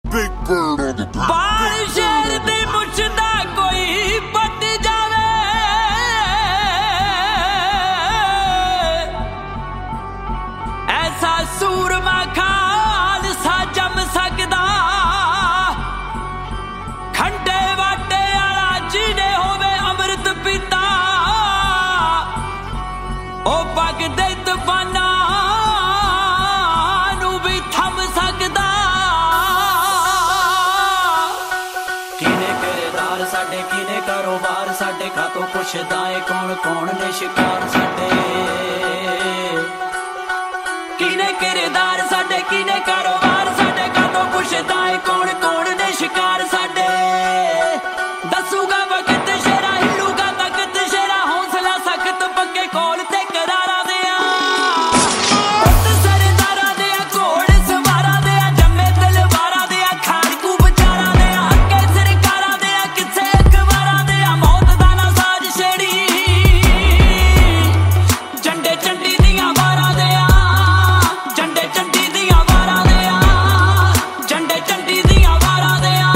Big bird on the beat. बाल शेर दी मुझदा कोई बट जावे, ऐसा सूरमा खालसा जम सकदा, खंडे वाटे आला जिने होवे अमृत पिता, ओ भगदे तूफाना नू भी थम सकदा। किने किरदार साडे किने कारोबार साडे, खातों पुछदा है कौन कौन ने शिकार साडे। किने किरदार साडे किने कारोबार साडे, खातों पुछदा है कौन कौन ने शिकार साडे। दसूगा वक्त शेरा हिलूगा तख्त शेरा, हौसला सख्त पक्के कोल ते करारा दिया। पुत सरदारा दिया घोड़ सवारा दिया, जम्मे तलवारा दिया खाड़कू बचारा दिया। अगे सरकारा दिया किसे अखबारा दिया, मौत दा ना साज छेड़ी झंडे चंडी दियां वारा दिया। झंडे चंडी दियां वारा दिया, झंडे चंडी दियां वारा दिया।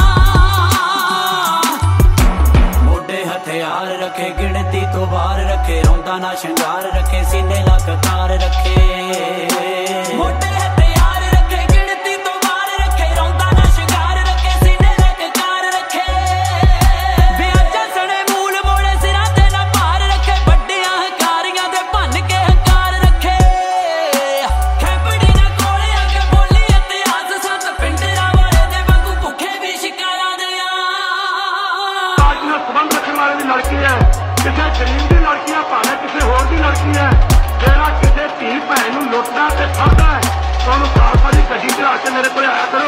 मोढे हथियार रखे गिणती तो वार रखे, रौंदा ना शंगार रखे सीने ला कतार रखे। मोढे हथियार रखे गिणती तो वार रखे, रौंदा ना शंगार रखे सीने ला कतार रखे। विआजा सने मूल मोड़े सिरां ते ना भार रखे, ਵੱਡੀਆਂ ਹੰਕਾਰੀਆਂ ਦੇ ਭੰਨ ਕੇ ਹੰਕਾਰ ਰੱਖੇ। ਖੈਬੜੀ ਨਾ ਕੋਲੇ ਆ ਕੇ ਬੋਲੀ ਇਤਿਹਾਸ, ਸੱਤ ਪਿੰਡਰਾਂ ਵਾਲੇ ਦੇ ਵਾਂਗੂ ਭੁੱਖੇ ਵੀ ਸ਼ਿਕਾਰਾਂ ਦਿਆਂ। आज ਨਾਲ ਸੰਬੰਧ ਰੱਖਣ ਵਾਲੇ ਦੀ ਲੜਕੀ ਹੈ, ਕਿਸੇ ਗਰੀਬ ਦੀ ਲੜਕੀ ਹੈ, ਭਾਵੇਂ ਕਿਸੇ ਹੋਰ ਦੀ ਲੜਕੀ ਹੈ। ਜਿਹੜਾ ਕਿਸੇ ਧੀ ਭੈਣ ਨੂੰ ਲੁੱਟਦਾ ਤੇ ਫੜਦਾ ਹੈ, ਉਹਨੂੰ ਸਾਲ ਸਾਲ ਦੀ ਗੱਡੀ ਚੜਾ ਕੇ ਮੇਰੇ ਕੋਲ ਆਇਆ ਕਰੋ।